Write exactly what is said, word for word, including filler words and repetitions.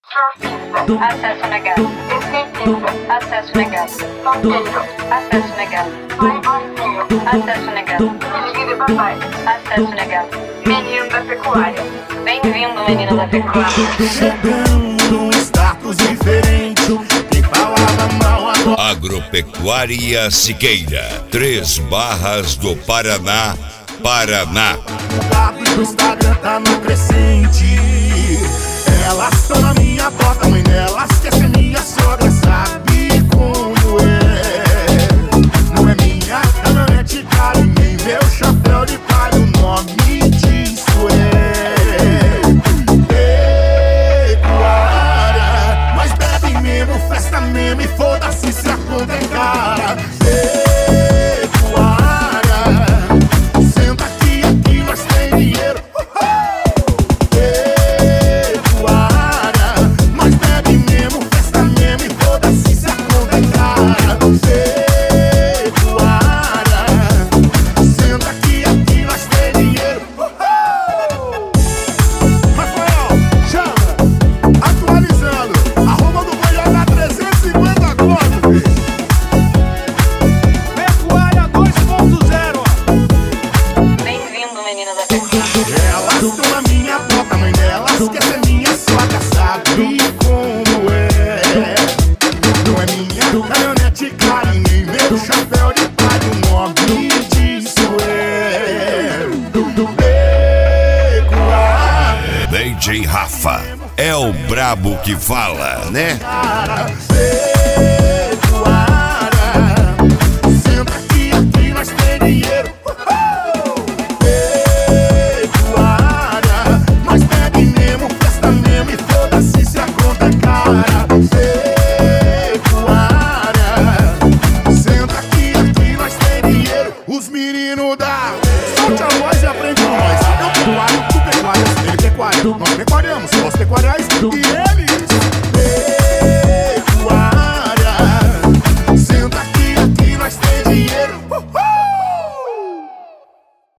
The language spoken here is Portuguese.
Surfista. Acesso negado. Skatista. Acesso negado. Solteiro. Acesso negado. Playboyzinho. Acesso negado. Filhinho de papai. Acesso negado. Menino da pecuária. Bem-vindo, menino da pecuária. Chegando um status diferente. Quem falava mal agora. Agropecuária Siqueira, Três Barras do Paraná, Paraná. O dado do Instagram tá no crescente. Elas estão na minha porta, mãe delas quer ser minha sogra, sabe como é? Não é minha caminhonete cara, nem meu chapéu de palha, o nome disso é pecuária. Mas bebe mesmo, festa mesmo e foda-se se a conta é cara. Pecuária, senta aqui, aqui nós tem dinheiro. D J Rafa é o brabo que fala, né? Senta aqui, aqui nós tem dinheiro. Pecuária, mas bebe mesmo, festa mesmo e foda-se se a conta é cara. Pecuária, senta aqui, aqui nós tem dinheiro. Os meninos da solte a voz e aprende com nós. Eu pecuário, tu pecuário, ele pecuário. Nós pecuariamos, nós pecuariais e ele